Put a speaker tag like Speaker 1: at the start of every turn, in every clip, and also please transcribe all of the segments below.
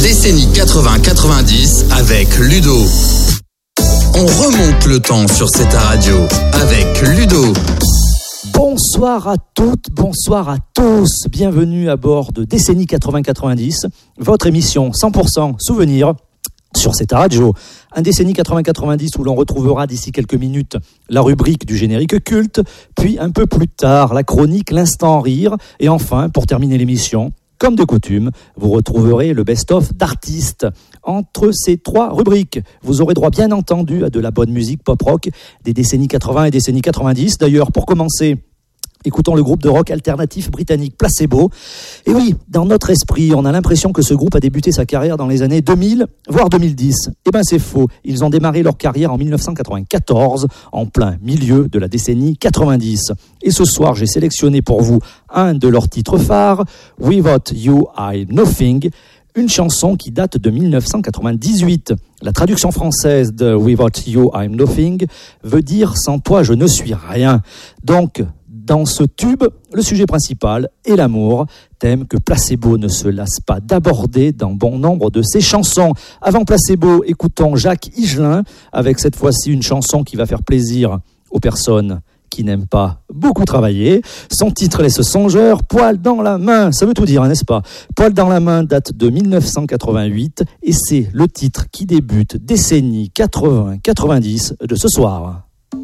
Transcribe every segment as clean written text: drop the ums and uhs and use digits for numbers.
Speaker 1: Décennie 80-90 avec Ludo. On remonte le temps sur cette radio avec Ludo.
Speaker 2: Bonsoir à toutes, bonsoir à tous. Bienvenue à bord de Décennie 80-90, votre émission 100% souvenir sur cette radio. Un Décennie 80-90 où l'on retrouvera d'ici quelques minutes la rubrique du générique culte, puis un peu plus tard la chronique L'Instant Rire, et enfin, pour terminer l'émission, comme de coutume, vous retrouverez le best-of d'artistes. Entre ces trois rubriques, vous aurez droit bien entendu à de la bonne musique pop-rock des décennies 80 et décennies 90. D'ailleurs, pour commencer, écoutons le groupe de rock alternatif britannique Placebo. Et oui, dans notre esprit, on a l'impression que ce groupe a débuté sa carrière dans les années 2000, voire 2010. Eh ben c'est faux, ils ont démarré leur carrière en 1994, en plein milieu de la décennie 90. Et ce soir, j'ai sélectionné pour vous un de leurs titres phares, Without You I'm Nothing, une chanson qui date de 1998. La traduction française de Without You I'm Nothing veut dire « Sans toi, je ne suis rien ». Donc, dans ce tube, le sujet principal est l'amour, thème que Placebo ne se lasse pas d'aborder dans bon nombre de ses chansons. Avant Placebo, écoutons Jacques Higelin, avec cette fois-ci une chanson qui va faire plaisir aux personnes qui n'aiment pas beaucoup travailler. Son titre laisse songeur, Poil dans la main, ça veut tout dire, n'est-ce pas? Poil dans la main date de 1988 et c'est le titre qui débute décennie 80-90 de ce soir.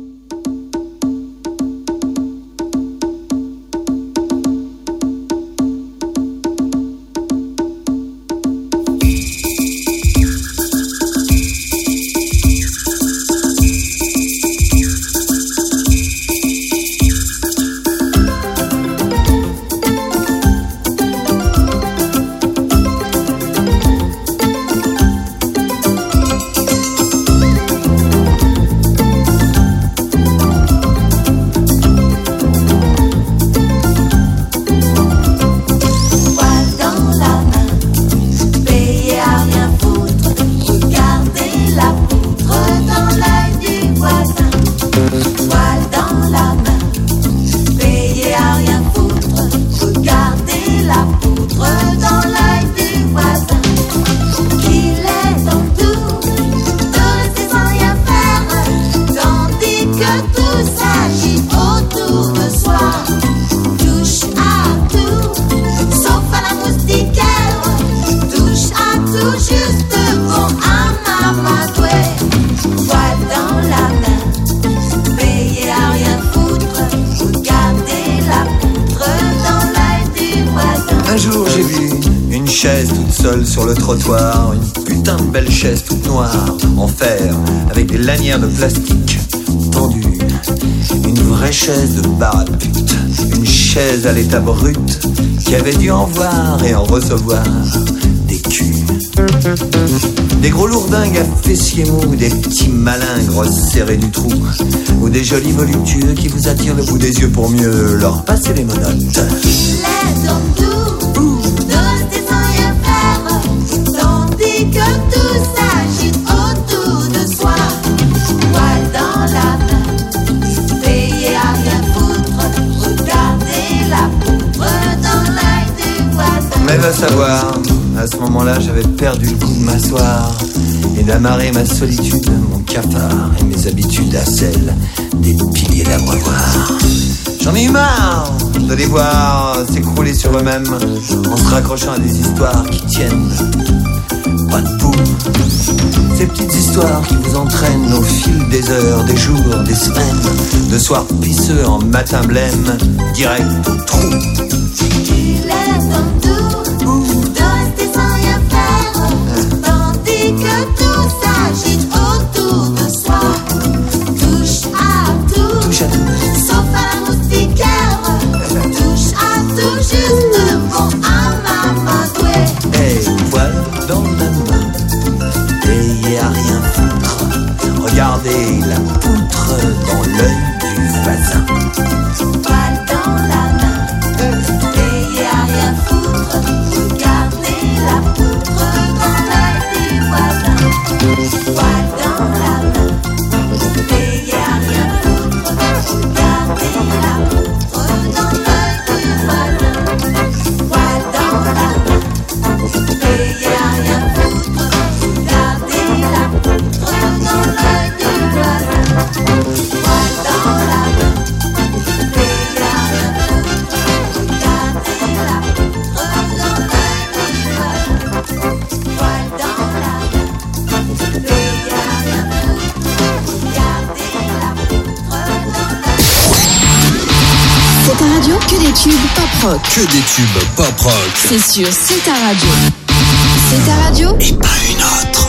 Speaker 3: Sur le trottoir, une putain de belle chaise toute noire, en fer, avec des lanières de plastique tendues. Une vraie chaise de bar à pute, une chaise à l'état brut, qui avait dû en voir et en recevoir des culs. Des gros lourdingues à fessiers mous, des petits malingres serrés du trou, ou des jolis voluptueux qui vous attirent le bout des yeux pour mieux leur passer les menottes.
Speaker 4: Que tout s'agite autour de soi, poil dans la main, payé à rien foutre, regardez la poudre dans l'œil du voisin.
Speaker 3: Mais va savoir, à ce moment-là, j'avais perdu le goût de m'asseoir et d'amarrer ma solitude, mon cafard et mes habitudes à celles des piliers d'abreuvoir. J'en ai eu marre de les voir s'écrouler sur eux-mêmes en se raccrochant à des histoires qui tiennent pas debout. Ces petites histoires qui vous entraînent au fil des heures, des jours, des semaines, de soirs pisseux en matin blême, direct au trou.
Speaker 4: Il est en doux de rester sans rien faire, tandis que tout s'agite autour de soi. Touche à tout, sauf à la moustiquaire. Touche à tout, juste bon à m'amadouer.
Speaker 3: Hey, poil dans la main, payé à rien foutre. Regardez la poutre dans l'œil du voisin.
Speaker 4: Poil dans la main,
Speaker 5: tubes pop rock.
Speaker 1: Que des tubes pop rock.
Speaker 5: C'est sur C'est ta radio. C'est ta radio
Speaker 1: Et pas une autre.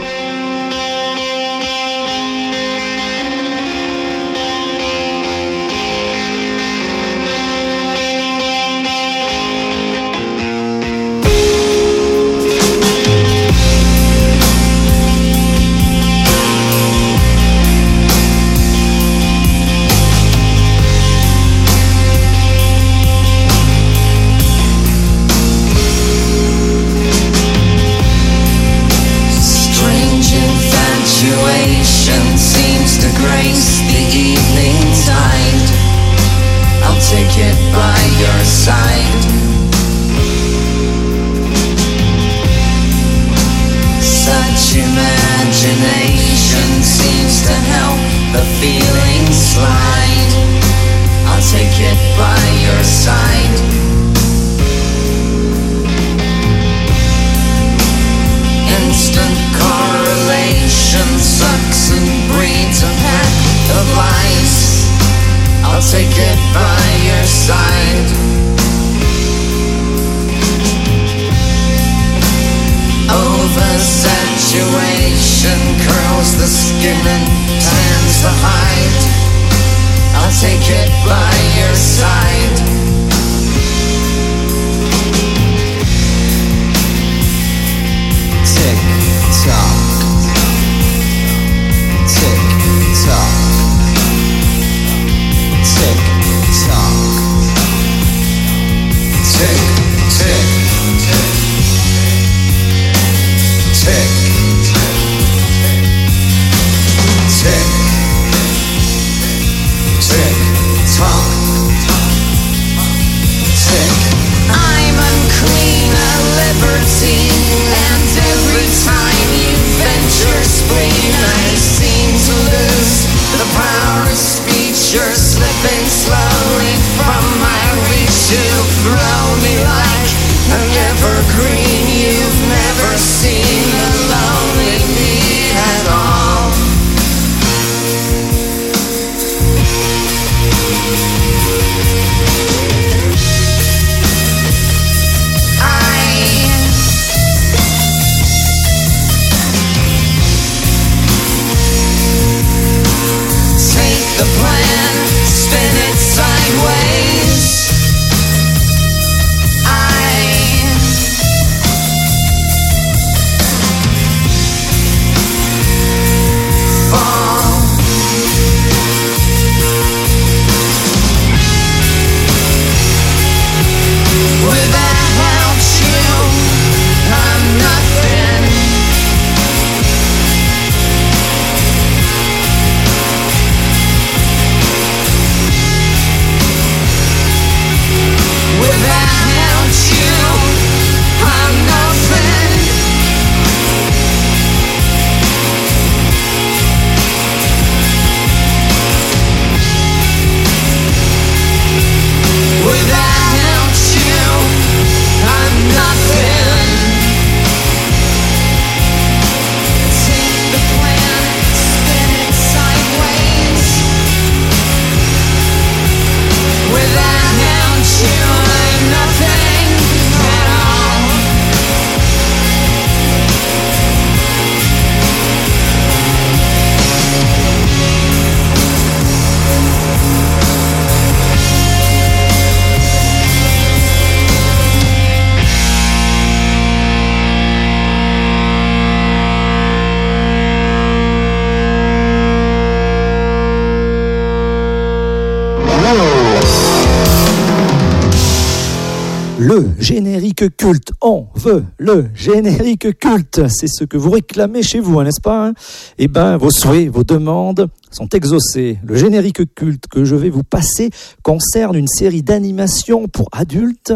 Speaker 2: Le générique culte, on veut le générique culte. C'est ce que vous réclamez chez vous, n'est-ce pas ? Eh bien, vos souhaits, vos demandes sont exaucés. Le générique culte que je vais vous passer concerne une série d'animations pour adultes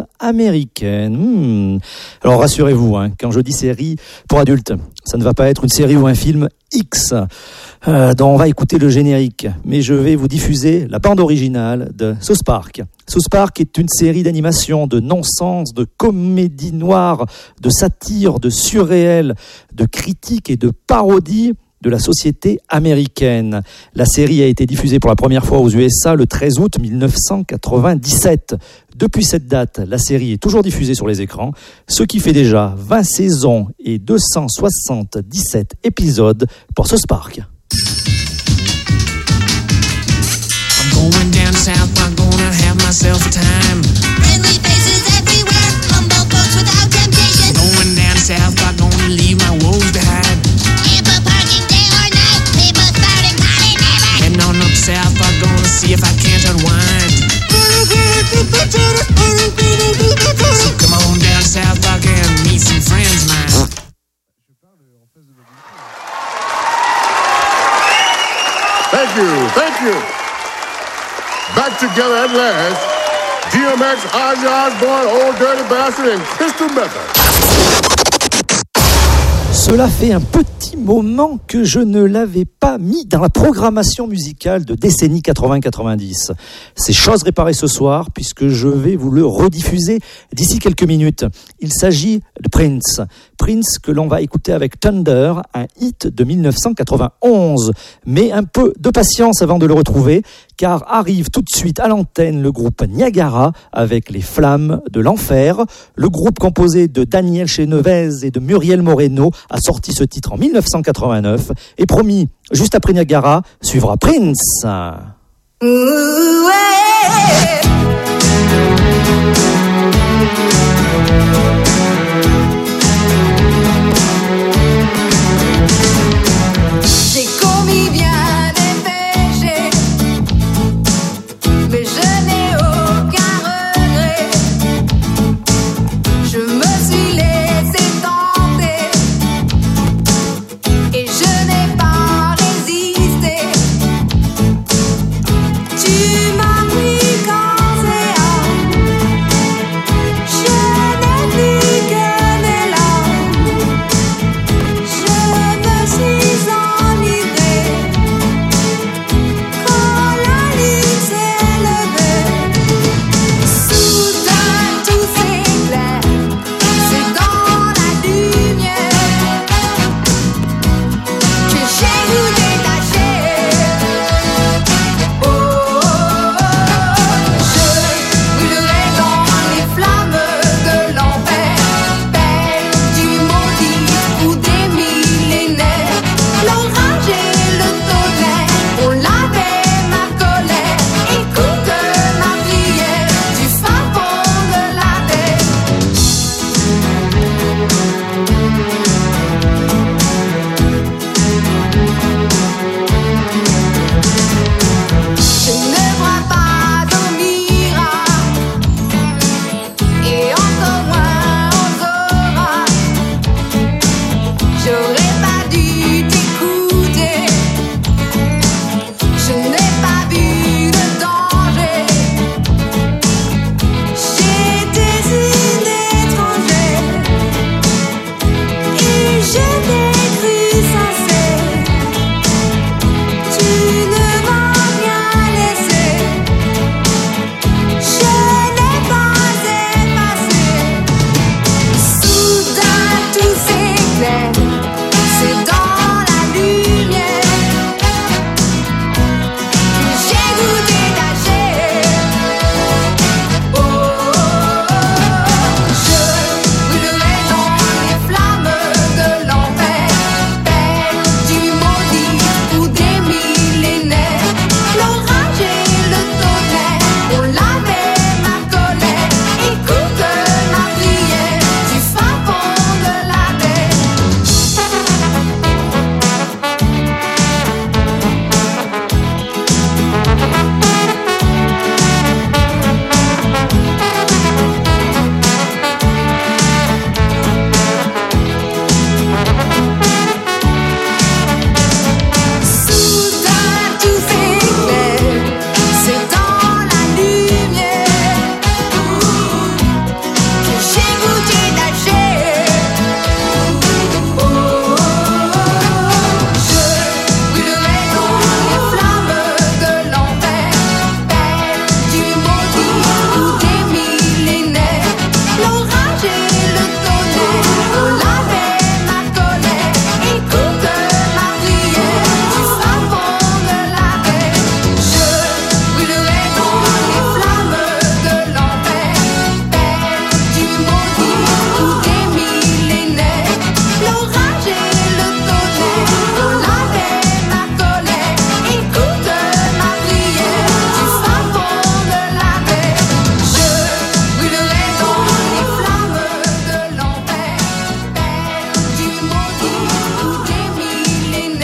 Speaker 2: américaines. Alors rassurez-vous, quand je dis série pour adultes, ça ne va pas être une série ou un film X dont on va écouter le générique, mais je vais vous diffuser la bande originale de South Park. South Park est une série d'animation, de non-sens, de comédie noire, de satire, de surréel, de critique et de parodie de la société américaine. La série a été diffusée pour la première fois aux USA le 13 août 1997. Depuis cette date, la série est toujours diffusée sur les écrans, ce qui fait déjà 20 saisons et 277 épisodes pour ce Spark.
Speaker 6: I'm going down south, I'm gonna have myself a time.
Speaker 4: Friendly faces everywhere, humble folks without temptation.
Speaker 6: Going down south, I'm gonna leave my woes behind.
Speaker 4: Ample parking day or night, people spouting party neighbors.
Speaker 6: Heading on up south, I'm gonna see if I can't unwind. So come on down south, I can meet some friends of mine.
Speaker 7: Thank you. Back together at last, DMX, Ozzy Osbourne, Old Dirty Bastard, and Crystal Method.
Speaker 2: Cela fait un petit moment que je ne l'avais pas mis dans la programmation musicale de décennie 80-90. C'est chose réparée ce soir puisque je vais vous le rediffuser d'ici quelques minutes. Il s'agit de Prince. Prince que l'on va écouter avec Thunder, un hit de 1991. Mais un peu de patience avant de le retrouver car arrive tout de suite à l'antenne le groupe Niagara avec Les Flammes de l'Enfer. Le groupe composé de Daniel Chenevez et de Muriel Moreno a sorti ce titre en 1989 et promis, juste après Niagara, suivra Prince.
Speaker 8: J'ai commis bien des péchés, mais je n'ai aucun regret. Je me suis laissé tenter et je n'ai pas résisté. Tu m'as pris quand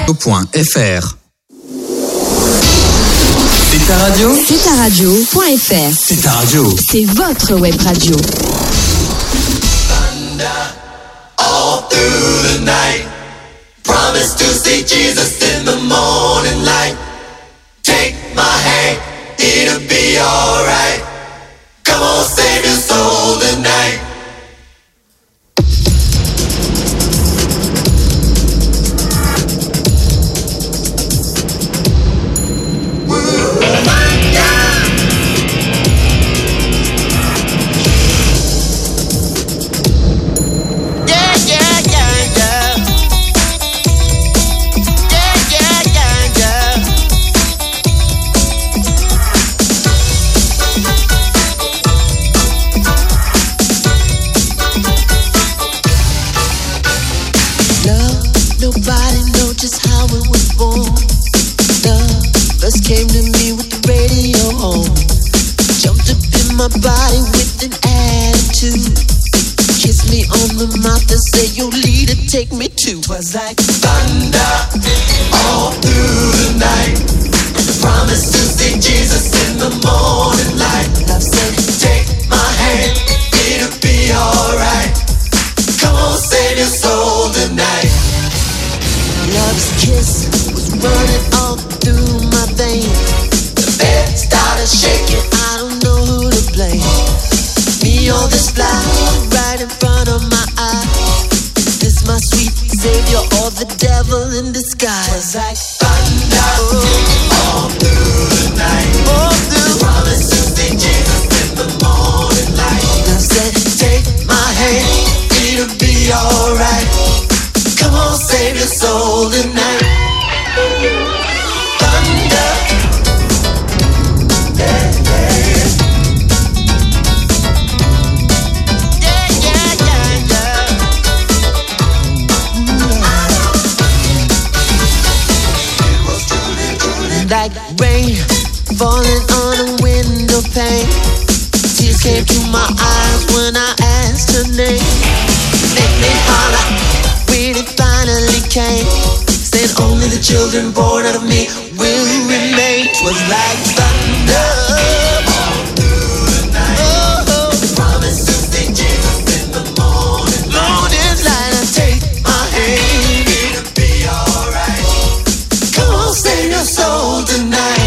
Speaker 1: .fr.
Speaker 3: C'est ta radio?
Speaker 5: C'est ta radio.fr.
Speaker 3: C'est ta radio.
Speaker 5: C'est votre web radio.
Speaker 9: All through the night, promise to see Jesus in the morning light. Take my hand, it'll be alright. Come on, save your soul tonight.
Speaker 10: Came to me with the radio on. Jumped up in my body with an attitude. Kissed me on the mouth and said, "Yo, leader, take me to." 'Twas like
Speaker 9: thunder all through the night. Promise to see Jesus in the morning light.
Speaker 10: Love said,
Speaker 9: "Take my hand, it'll be alright. Come on, save your soul tonight."
Speaker 10: Love's kiss was running all through my veins.
Speaker 9: The bed started shaking.
Speaker 10: I don't know who to blame. Me or this flower right in front of my eye. Is this my sweet savior or the devil in disguise?
Speaker 9: 'Twas like thunder all through the night.
Speaker 10: All through.
Speaker 9: Promise to see Jesus in the morning light.
Speaker 10: Love said,
Speaker 9: "Take my hand, it'll be alright. Come on, save your soul tonight." Thunder. Yeah, yeah. Yeah, yeah, yeah, yeah. It was truly
Speaker 10: like rain falling on a window pane. Tears came to my eyes when I asked her name. Make me holler when it finally came. Said only the children born out of me will remain. 'Twas like thunder
Speaker 9: all through the night.
Speaker 10: Oh,
Speaker 9: promise to see Jesus in the morning light.
Speaker 10: morning light, I take my hand.
Speaker 9: It'll be alright. Come on, save your soul tonight.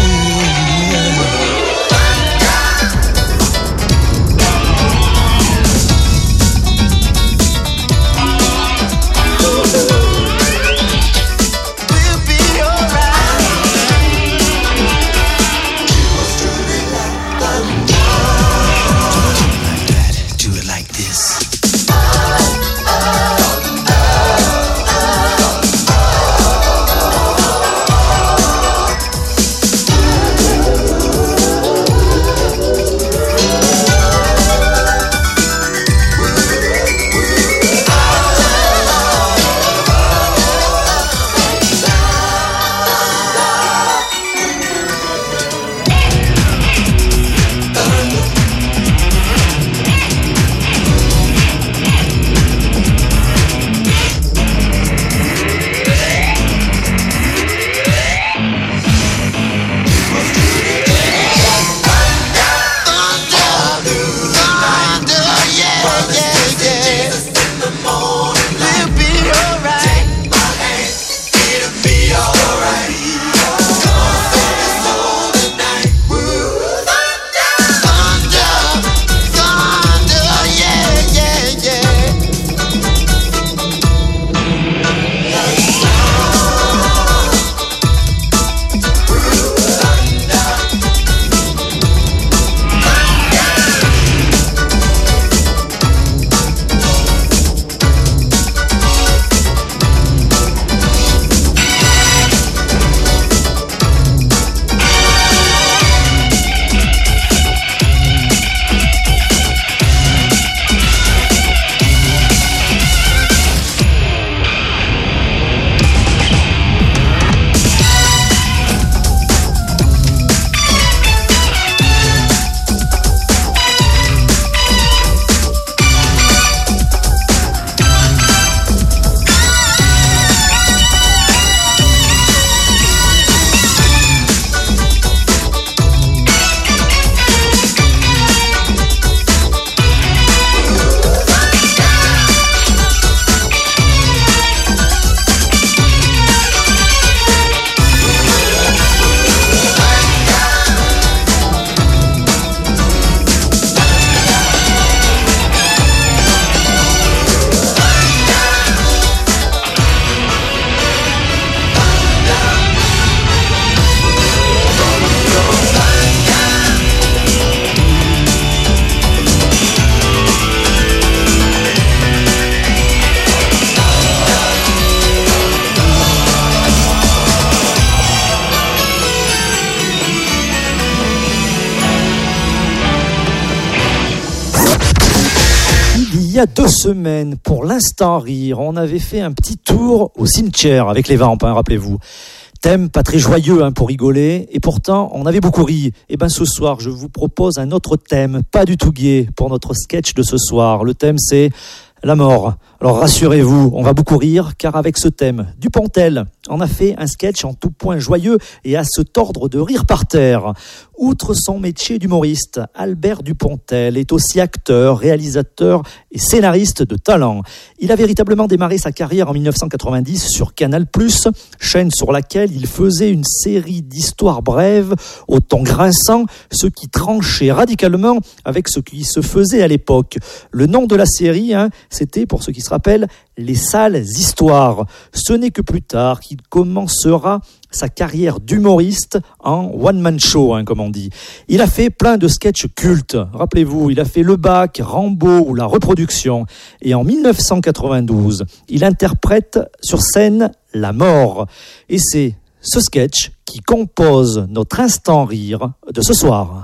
Speaker 2: Il y a 2 semaines, pour l'instant rire, on avait fait un petit tour au cimetière avec les vampes, rappelez-vous. Thème pas très joyeux pour rigoler, et pourtant on avait beaucoup ri. Et ce soir je vous propose un autre thème, pas du tout gai, pour notre sketch de ce soir. Le thème c'est la mort. Alors rassurez-vous, on va beaucoup rire, car avec ce thème, Dupontel en a fait un sketch en tout point joyeux et à se tordre de rire par terre. Outre son métier d'humoriste, Albert Dupontel est aussi acteur, réalisateur et scénariste de talent. Il a véritablement démarré sa carrière en 1990 sur Canal+, chaîne sur laquelle il faisait une série d'histoires brèves au ton grinçant, ce qui tranchait radicalement avec ce qui se faisait à l'époque. Le nom de la série, c'était, pour ceux qui se rappellent, Les Sales Histoires. Ce n'est que plus tard qu'il commencera sa carrière d'humoriste en one-man show, comme on dit. Il a fait plein de sketchs cultes. Rappelez-vous, il a fait Le Bac, Rambo ou La Reproduction. Et en 1992, il interprète sur scène La Mort. Et c'est ce sketch qui compose notre instant rire de ce soir.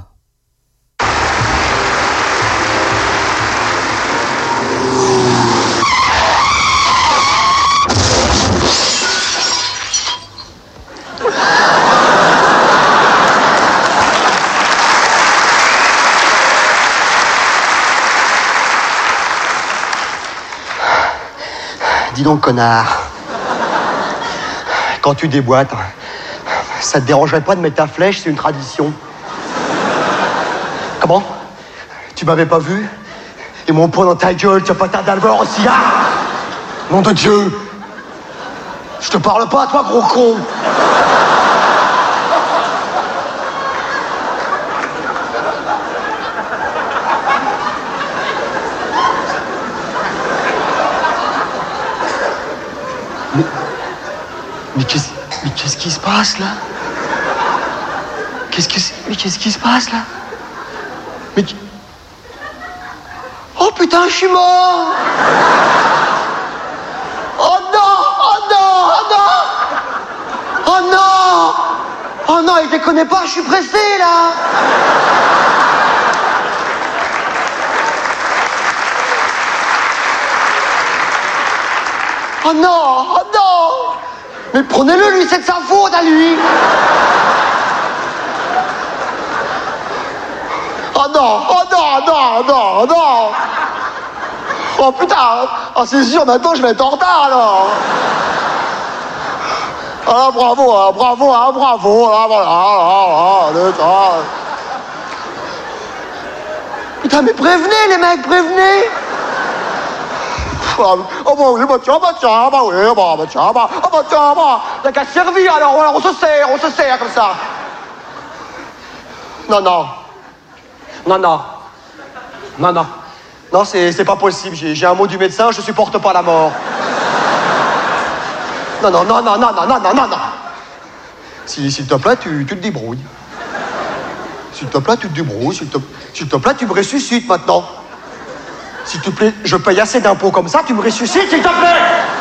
Speaker 11: Dis donc, connard, quand tu déboîtes, ça te dérangerait pas de mettre ta flèche, c'est une tradition. Comment? Tu m'avais pas vu? Et mon poing dans ta gueule, tu vas pas tarder à le voir aussi, là? Nom de Dieu! Je te parle pas, toi, gros con! Mais qu'est-ce qui se passe, là? Qu'est-ce qui se passe, là? Oh, putain, je suis mort! Oh non! Oh non! Oh non! Oh non! Oh non, il déconne pas, je suis pressé, là! Oh non! Oh non! Mais prenez-le, lui, c'est de sa faute à lui! Oh non! Oh non! Non! Non! Non! Oh putain! Oh, c'est sûr, maintenant je vais être en retard, alors! Ah, bravo! Ah, bravo! Ah, bravo! Ah, voilà! Ah, putain, mais prévenez, les mecs, prévenez! Oh bah oui, bah tiens, bah oui, bah tiens, bah t'as qu'à servir, alors voilà, on se sert comme ça. Non, c'est pas possible, j'ai un mot du médecin, je supporte pas la mort. Non. S'il te plaît, tu te débrouilles. S'il te plaît, tu te débrouilles, s'il te plaît, tu me ressuscites maintenant. S'il te plaît, je paye assez d'impôts comme ça, tu me ressuscites, s'il te plaît!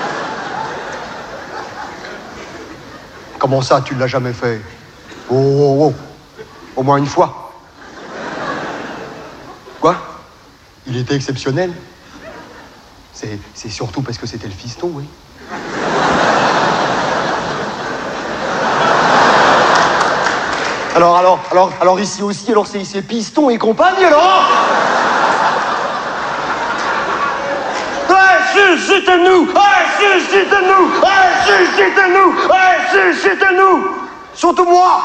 Speaker 11: Comment ça, tu l'as jamais fait? Oh. Au moins une fois. Quoi? Il était exceptionnel? C'est surtout parce que c'était le fiston, oui. Alors ici aussi, alors c'est piston et compagnie, alors? Suscitez-nous! Suscitez-nous! Surtout moi!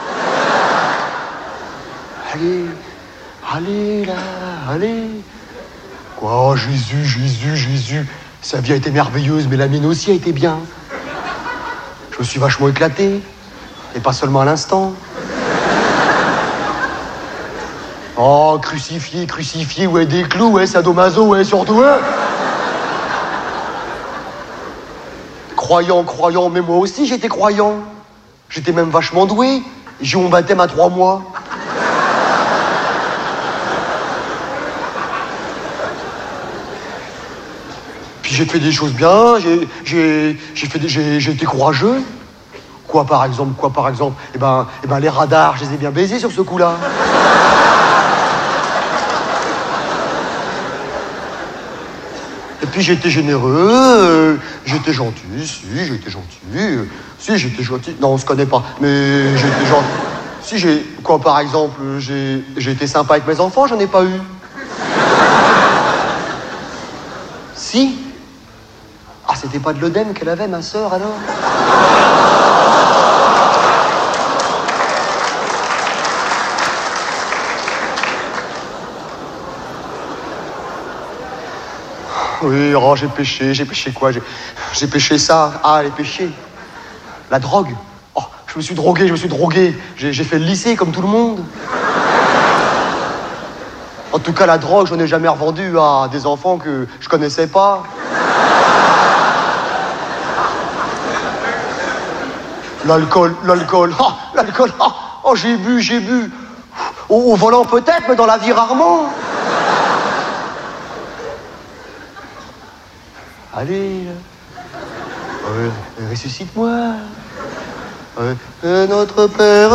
Speaker 11: Allez là, allez! Quoi, Jésus! Sa vie a été merveilleuse, mais la mienne aussi a été bien. Je me suis vachement éclaté, et pas seulement à l'instant. Oh, crucifié, ouais, des clous, ouais, sadomaso, ouais, surtout, ouais. Croyant, mais moi aussi j'étais croyant. J'étais même vachement doué. J'ai eu mon baptême à 3 mois. Puis j'ai fait des choses bien, j'ai été courageux. Quoi par exemple? Eh ben les radars, je les ai bien baisés sur ce coup-là. Et puis j'étais généreux, j'étais gentil, j'étais gentil. Non, on se connaît pas, mais j'étais gentil. Si j'ai... Quoi, par exemple, j'ai été sympa avec mes enfants, j'en ai pas eu. Si. Ah, c'était pas de l'œdème qu'elle avait, ma sœur, alors? Oui, oh, j'ai péché quoi? J'ai péché ça. Ah, les péchés. La drogue. Oh, je me suis drogué. J'ai fait le lycée comme tout le monde. En tout cas, la drogue, je n'en ai jamais revendu à des enfants que je connaissais pas. L'alcool. Oh, l'alcool. Oh, j'ai bu. Au volant peut-être, mais dans la vie rarement. Allez, ressuscite-moi. Notre Père.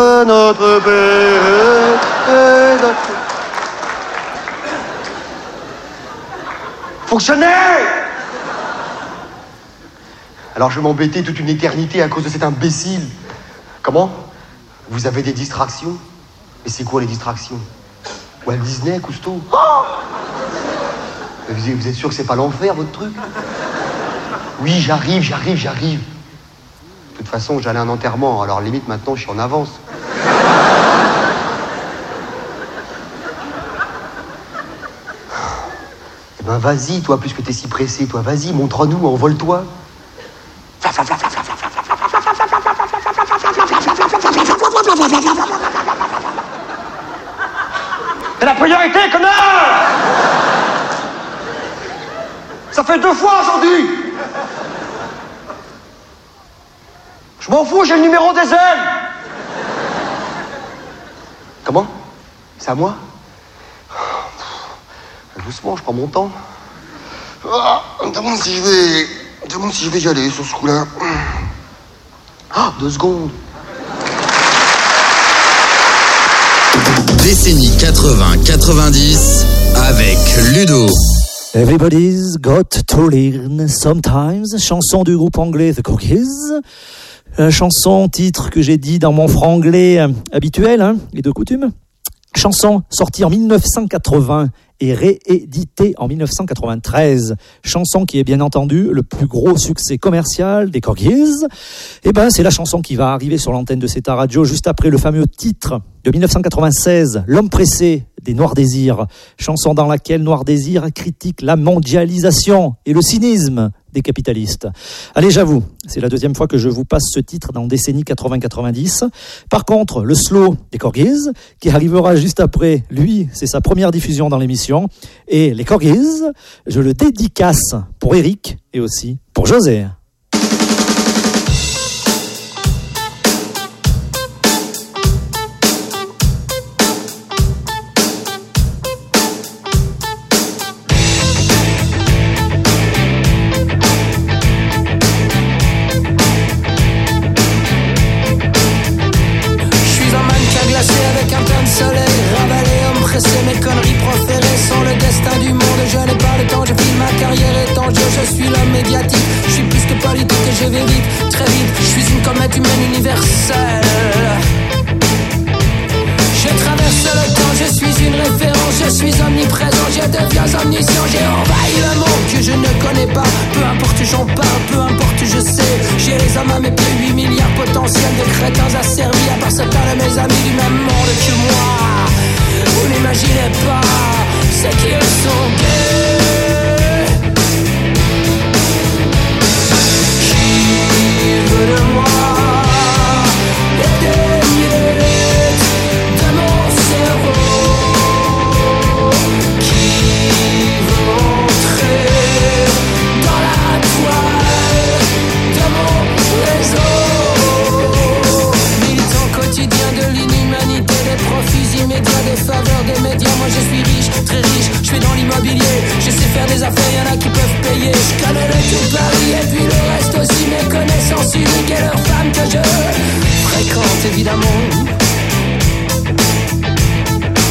Speaker 11: Fonctionnez! Alors je vais m'embêter toute une éternité à cause de cet imbécile. Comment? Vous avez des distractions? Mais c'est quoi les distractions? Walt Disney, Cousteau? Oh! Vous êtes sûr que c'est pas l'enfer, votre truc? Oui, j'arrive. De toute façon, j'allais à un enterrement, alors limite, maintenant, je suis en avance. Eh ben, vas-y, toi, puisque t'es si pressé, toi, vas-y, montre-nous, envole-toi. C'est la priorité, connard! Ça fait 2 fois aujourd'hui! Je m'en fous, j'ai le numéro des ailes! Comment? C'est à moi? Doucement, je prends mon temps. Je me demande si je vais y aller sur ce coup-là. 2 secondes.
Speaker 1: Décennie 80-90 avec Ludo.
Speaker 2: Everybody's got to learn sometimes. Chanson du groupe anglais The Cookies. Chanson, titre que j'ai dit dans mon franglais habituel et de coutume. Chanson sortie en 1980 et rééditée en 1993. Chanson qui est bien entendu le plus gros succès commercial des Cookies. Et ben c'est la chanson qui va arriver sur l'antenne de CETA Radio juste après le fameux titre de 1996, L'homme pressé des Noirs Désirs. Chanson dans laquelle Noir Désir critique la mondialisation et le cynisme des capitalistes. Allez, j'avoue, c'est la 2e fois que je vous passe ce titre dans décennie 80-90. Par contre, le slow des Corgis, qui arrivera juste après, lui, c'est sa première diffusion dans l'émission. Et les Corgis, je le dédicace pour Eric et aussi pour José.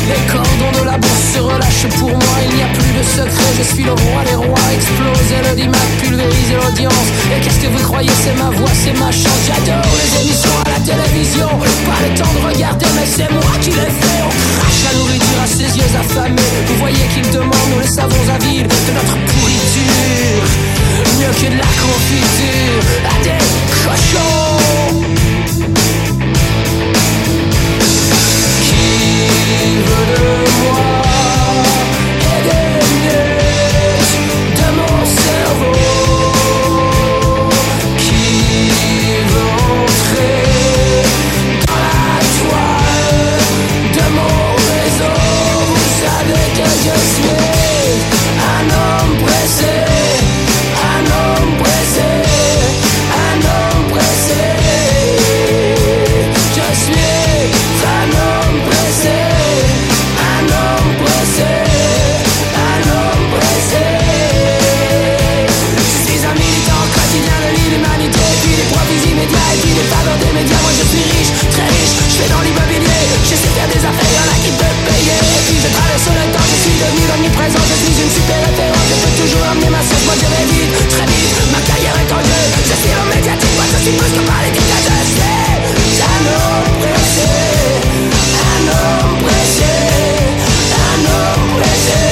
Speaker 6: Les cordons de la bourse se relâchent pour moi. Il n'y a plus de secret, je suis le roi des rois. Exploser l'audimat, pulvériser l'audience. Et qu'est-ce que vous croyez, c'est ma voix, c'est ma chance. J'adore les émissions à la télévision. Pas le temps de regarder, mais c'est moi qui les fais. On crache la nourriture à ses yeux affamés. Vous voyez qu'ils demandent, nous les savons avides de notre pourriture. Mieux que de la confiture à des cochons. Qui veut de moi et des miettes de mon cerveau? Qui veut entrer dans la toile de mon réseau? Vous savez que je suis un homme pressé, un homme pressé, un homme pressé. Je suis un homme pressé, un homme pressé, un homme pressé. Je suis un militant quotidien de l'humanité, puis des profits immédiats et puis des faveurs des médias. Moi je suis riche, très riche, je fais dans l'immobilier. Je sais faire des affaires, y'en a qui peuvent payer. Et puis je traverse le temps, je suis devenu omniprésent. Je suis une super référence, je peux toujours emmener ma sauce. Moi je vais vite, très vite, ma carrière est en jeu. Je suis l'homme médiatique, moi je suis plus que par les dictateurs. Je suis un homme pressé, un homme pressé, un homme pressé.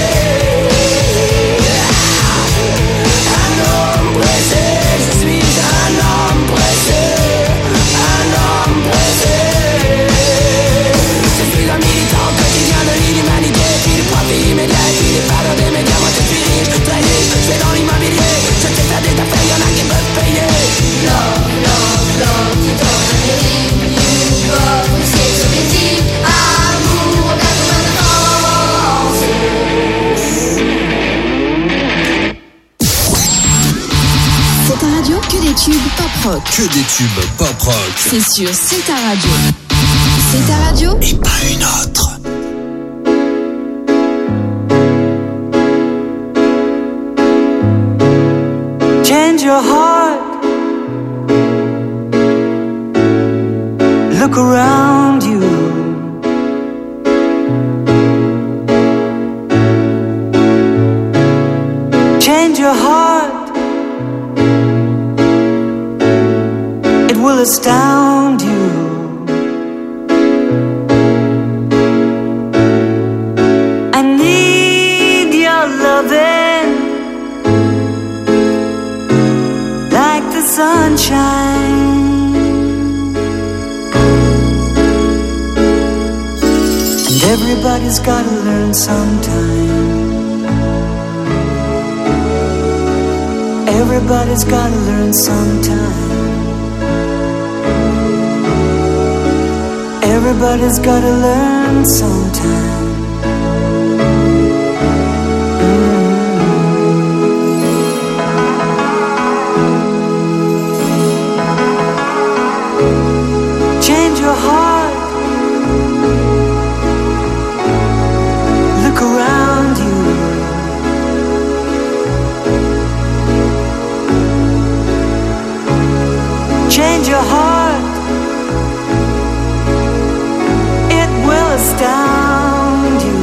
Speaker 6: Un homme pressé, je suis un homme pressé, un homme pressé. Je suis un militant quotidien de l'humanité, puis du profit immédiat, et puis des faveurs des médias. Moi je suis riche, très riche, je vais dans l'immobilier. Je sais faire des affaires, y'en a qui peuvent payer.
Speaker 4: Love, love, love, tout en Amérique, New York, c'est soviétique, amour, 80 ans.
Speaker 5: C'est ta radio, que des tubes pop rock.
Speaker 1: Que des tubes pop rock.
Speaker 5: C'est sûr, c'est ta radio. C'est ta radio
Speaker 1: Et pas une autre.
Speaker 10: Change your heart. Look around you. Change your heart. It will astound you. I need your loving like the sunshine. And everybody's gotta learn sometime. Everybody's gotta learn sometime. Everybody's gotta learn sometime. Change your heart. Look around you. Change your heart. It will astound you.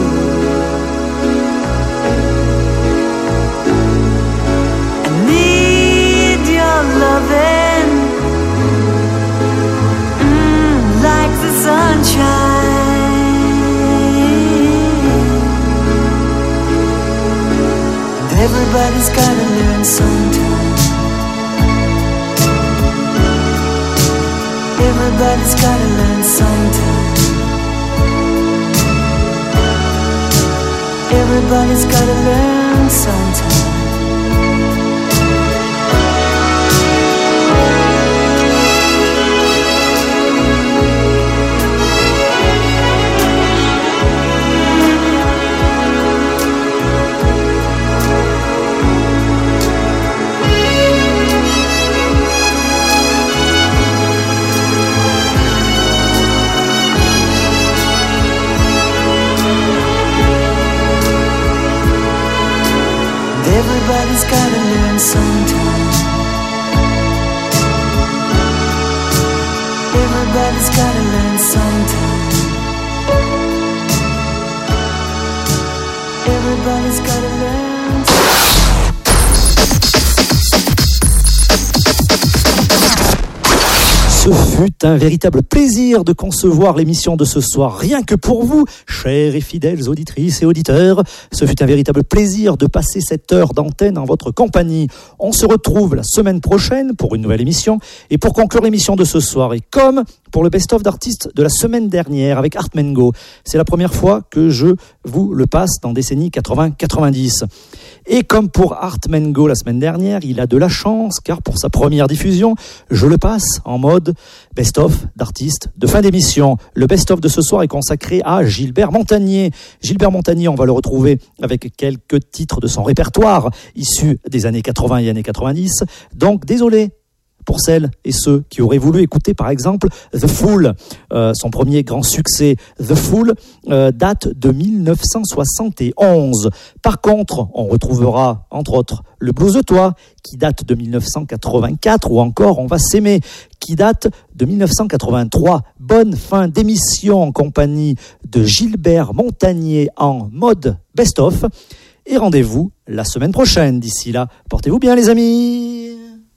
Speaker 10: I need your loving like the sunshine. Everybody's gotta learn sometime. Everybody's gotta learn sometime. Everybody's gotta learn sometime. Everybody's gotta learn sometime. Everybody's gotta learn sometime.
Speaker 6: Everybody's gotta learn.
Speaker 2: Ce fut un véritable plaisir de concevoir l'émission de ce soir, rien que pour vous, chers et fidèles auditrices et auditeurs. Ce fut un véritable plaisir de passer cette heure d'antenne en votre compagnie. On se retrouve la semaine prochaine pour une nouvelle émission. Et pour conclure l'émission de ce soir, et comme pour le best-of d'artistes de la semaine dernière avec Art Mengo, c'est la première fois que je vous le passe dans décennie 80-90. Et comme pour Art Mengo la semaine dernière, il a de la chance, car pour sa première diffusion, je le passe en mode best-of d'artistes de fin d'émission. Le best-of de ce soir est consacré à Gilbert Montagné. Gilbert Montagné, on va le retrouver avec quelques titres de son répertoire, issus des années 80 et années 90. Donc, désolé pour celles et ceux qui auraient voulu écouter par exemple The Fool. Son premier grand succès, The Fool, date de 1971. Par contre, on retrouvera entre autres Le Blues de Toi, qui date de 1984, ou encore On va s'aimer, qui date de 1983. Bonne fin d'émission en compagnie de Gilbert Montagné en mode best-of. Et rendez-vous la semaine prochaine. D'ici là, portez-vous bien les amis.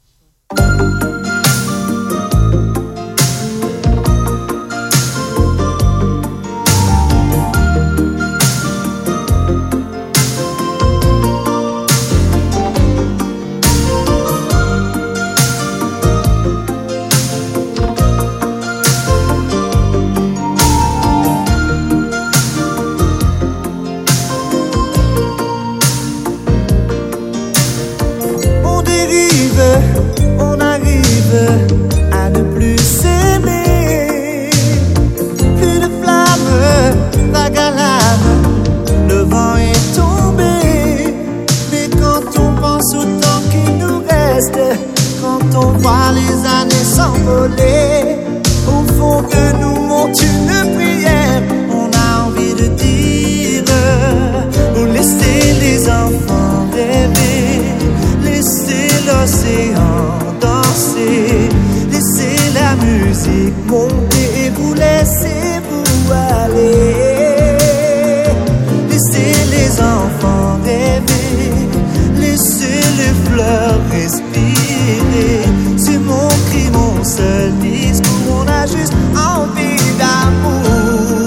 Speaker 6: On arrive à ne plus s'aimer. Plus de flammes, vague à l'âme, le vent est tombé. Mais quand on pense au temps qui nous reste, quand on voit les années s'envoler, au fond de nous monte une prière. On a envie de dire, vous laissez les enfants rêver, laissez l'océan danser, laissez la musique monter et vous laissez-vous aller. Laissez les enfants rêver, laissez les fleurs respirer. C'est mon cri, mon seul discours, on a juste envie d'amour.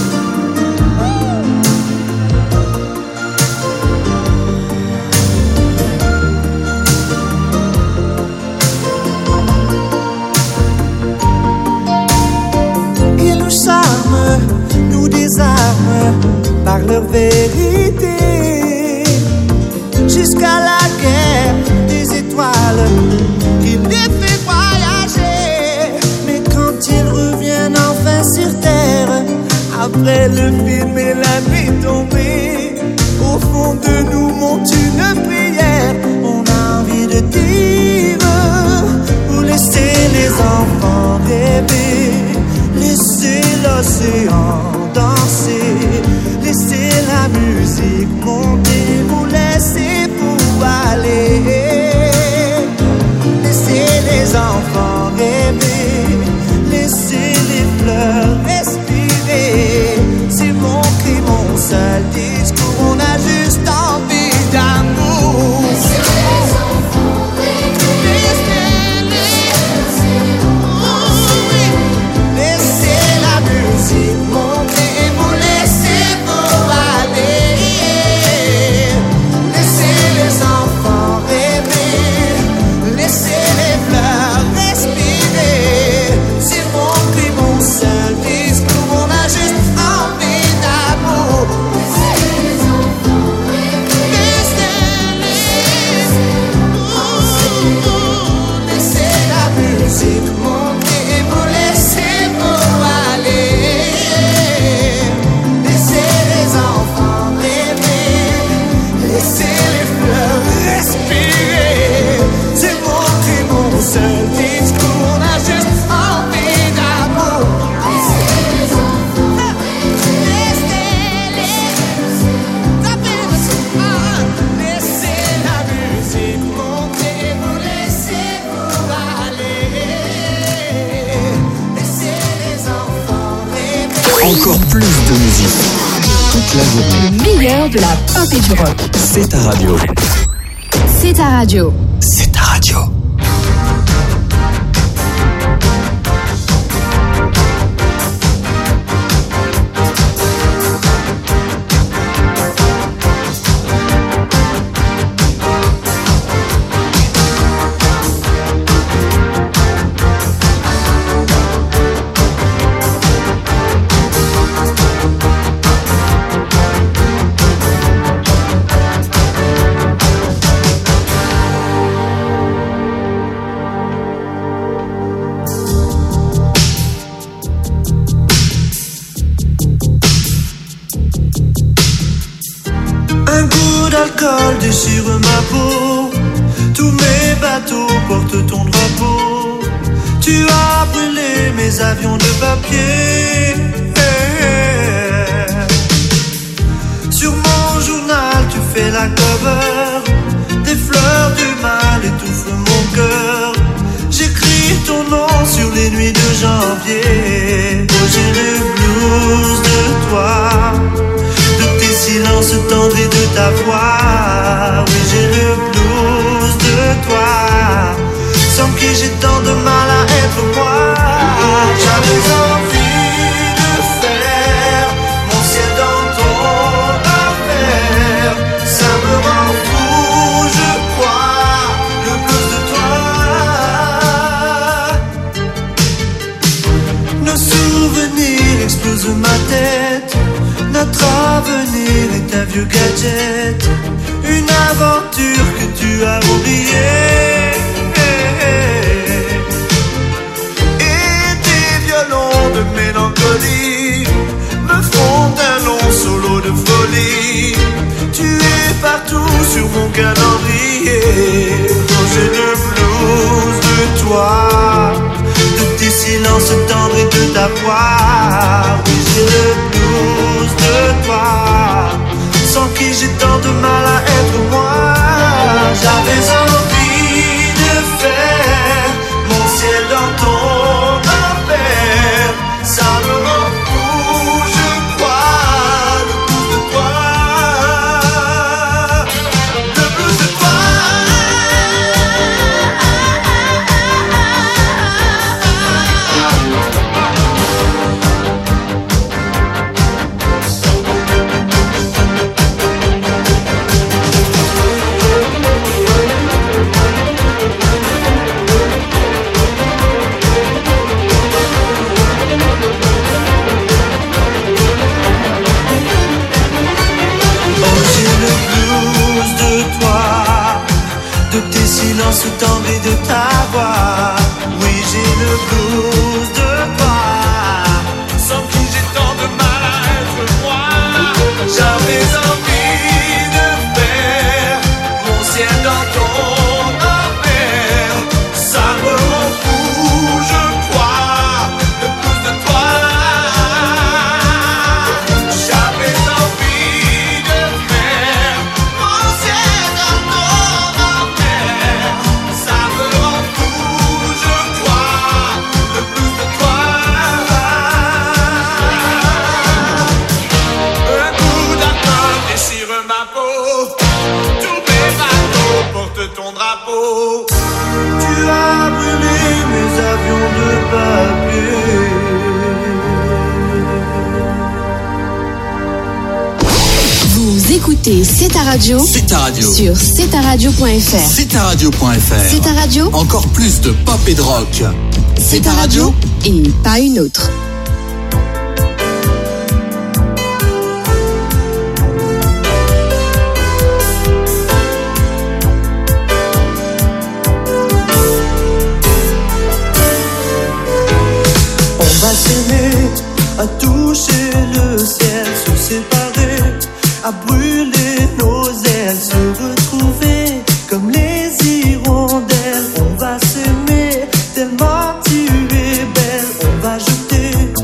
Speaker 6: Nous désarment par leur vérité, jusqu'à la guerre des étoiles qui les fait voyager. Mais quand ils reviennent enfin sur terre, après le film et la nuit tombée, au fond de nous monte une prière. On a envie de dire, vous laissez les enfants rêver, laissez l'océan danser, laissez la musique monter, vous laissez-vous aller. Laissez les enfants rêver, laissez les fleurs respirer. C'est mon cri, mon seul discours, on a juste envie d'amour. Laissez les enfants rêver, laissez la musique monter et vous laissez-vous aller. Laissez les enfants rêver, laissez les fleurs respirer. C'est mon cri, mon seul discours, on a juste envie d'amour. Laissez les enfants rêver, laissez la musique monter et vous laissez-vous aller. Laissez les enfants rêver, laissez les fleurs respirer. C'est mon cri, mon seul discours, on a juste envie d'amour. Laissez les enfants rêver, laissez la musique monter et vous laissez-vous aller. Laissez les enfants rêver.
Speaker 1: Encore plus de musique. Toute la journée.
Speaker 5: Le meilleur de la pop et du rock.
Speaker 1: C'est ta radio.
Speaker 5: C'est ta radio.
Speaker 1: C'est ta radio.
Speaker 12: L'alcool déchire ma peau, tous mes bateaux portent ton drapeau. Tu as brûlé mes avions de papier. Sur mon journal tu fais la cover, des fleurs du mal étouffent mon cœur. J'écris ton nom sur les nuits de janvier. Oh, j'ai le blues de toi, de tes silences tendres et de ta voix. Oui, j'ai le blues de toi, sans qui j'ai tant de mal à être moi. J'avais envie de faire mon ciel dans ton affaire. Ça me rend fou, je crois, le blues de toi. Nos souvenirs explosent ma tête. Notre avenir est un vieux gadget, une aventure que tu as oubliée. Et tes violons de mélancolie me font un long solo de folie. Tu es partout sur mon calendrier. Oh, j'ai le blues de toi, de tes silences tendres et de ta voix. Oui, j'ai le blues de toi, sans qui j'ai tant de mal à être moi. J'avais envie de faire mon ciel dans ton enfer. Ça me rend fou, je crois, le blues de toi, le blues de toi. Silence tendre et de ta voix. Oui, j'ai le blues de toi, sans qui j'ai tant de mal à être moi. J'avais envie de faire mon ciel dans ton enfer. Ça me rend fou, je crois, le blues de toi. J'avais envie de faire mon ciel dans ton enfer. Ça me rend fou, je crois, le blues de toi. Un coup d'alcool déchire ma peau, tous mes bateaux portent ton drapeau. Tu as brûlé mes avions de papier.
Speaker 5: Vous écoutez C'est ta radio.
Speaker 1: C'est ta radio.
Speaker 5: Sur cetaradio.fr.
Speaker 1: C'est ta radio.fr.
Speaker 5: C'est ta radio.
Speaker 1: Encore plus de pop et de rock.
Speaker 5: C'est ta radio et pas une autre.
Speaker 12: On va s'aimer, à toucher le ciel, se séparer, à brûler nos ailes, se retrouver comme les hirondelles. On va s'aimer tellement tu es belle, on va jeter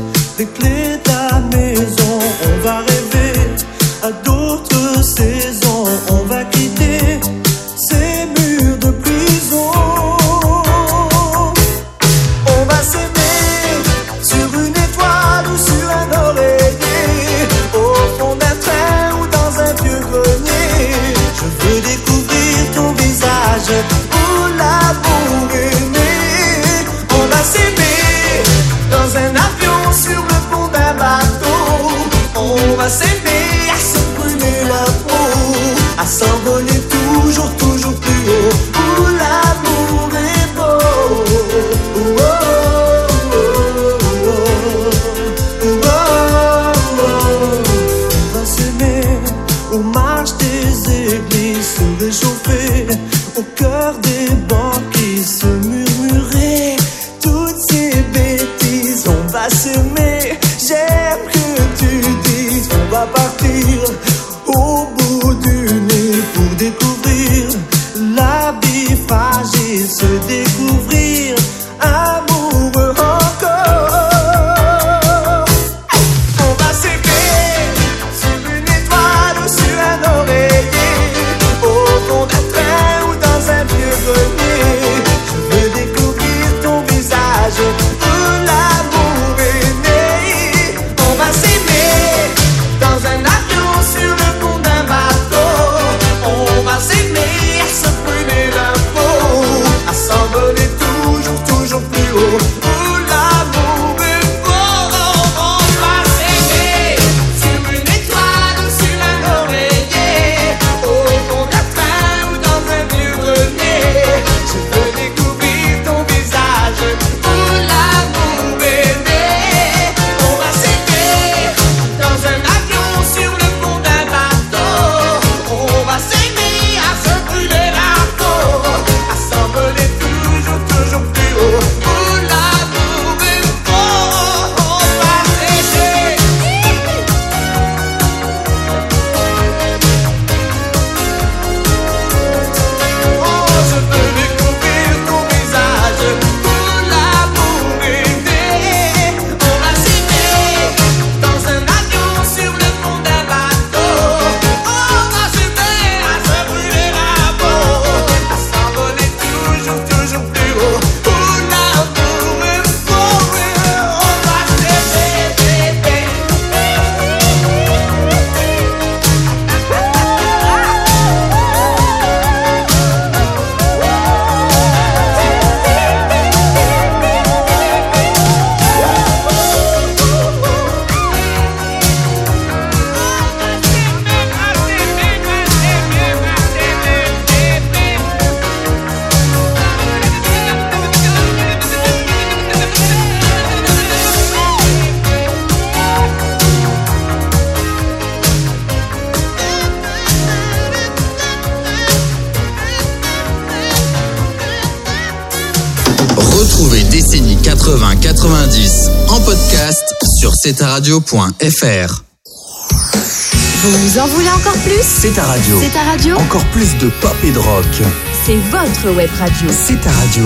Speaker 12: au cœur des bancs qui se murmuraient toutes ces bêtises. On va s'aimer, j'aime que tu dises qu'on va partir au bout du nez pour découvrir la vie fragile, se découvrir amoureux encore. On va s'aimer sur une étoile ou sur un oreiller, au fond d'un train ou dans un vieux grenier. Je veux découvrir ton visage où l'amour est né. On va s'aimer dans un avion sur le pont d'un bateau. On va s'aimer à se brûler la peau, à s'envoler toujours, toujours plus haut. Où l'amour est beau. On va s'aimer sur une étoile ou sur un oreiller, au fond d'un train ou dans un vieux grenier. Je veux découvrir ton visage où l'amour est né. On va s'aimer dans un avion sur le pont d'un bateau. On va s'aimer à se brûler la peau, à s'envoler toujours, toujours plus haut. Où l'amour est beau. On va s'aimer. Oh, je veux découvrir ton visage où l'amour est né. On va s'aimer dans un avion sur le pont d'un bateau. On va s'aimer à se brûler la peau, à s'envoler toujours, toujours plus haut. Où l'amour est beau. On va s'aimer, bébé.
Speaker 1: Retrouvez Décennie 80-90 en podcast sur cetaradio.fr.
Speaker 5: Vous en voulez encore plus?
Speaker 13: C'est ta radio.
Speaker 5: C'est ta radio?
Speaker 13: Encore plus de pop et de rock.
Speaker 5: C'est votre web radio.
Speaker 13: C'est ta radio.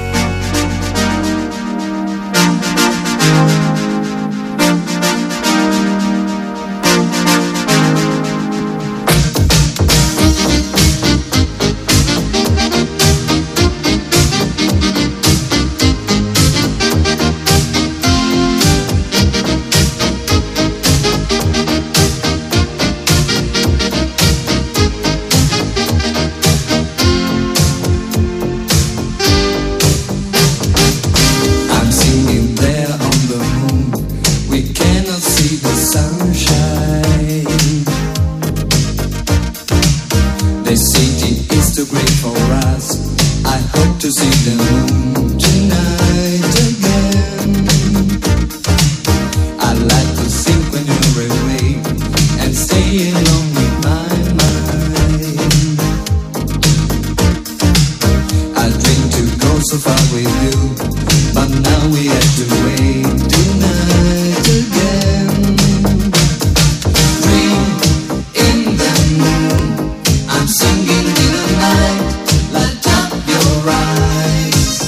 Speaker 12: I'm singing there on the moon. We cannot see the sunshine. The city is too great for us. I hope to see the moon tonight again. I like to sing when you're away and stay alone with my mind. I dream to go so far with you, but now we have to wait tonight again. Dream in the moon, I'm singing in the night. Light up your eyes.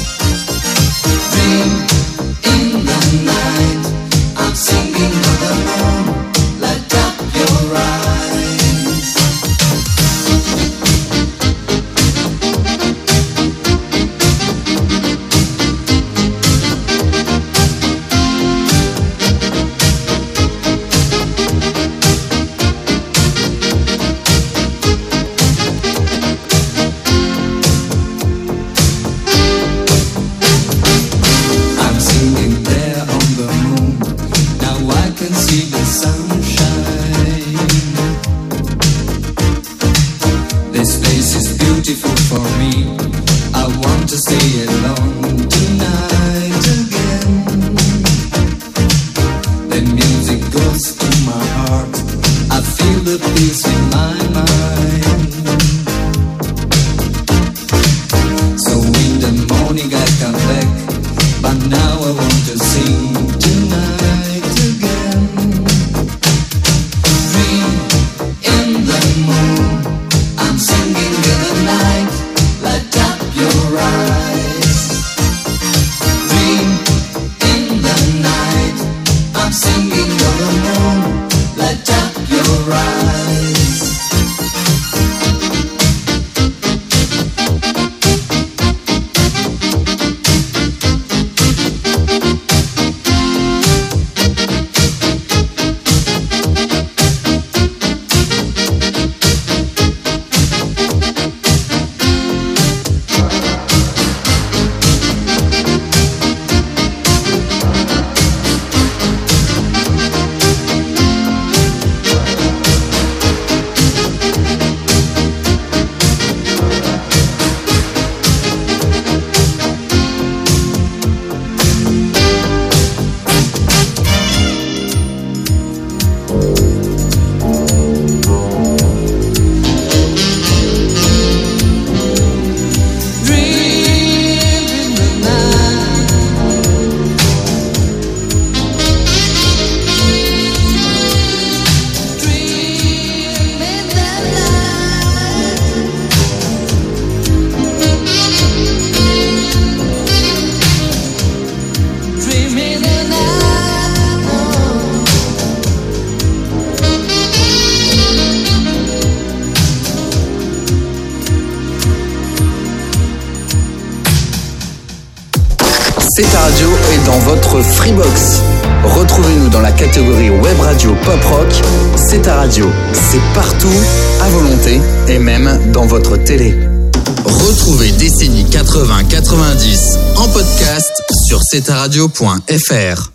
Speaker 1: C'est ta radio est dans votre Freebox. Retrouvez-nous dans la catégorie Web Radio Pop Rock. C'est ta radio, c'est partout, à volonté et même dans votre télé. Retrouvez Décennie 80-90 en podcast sur cetaradio.fr.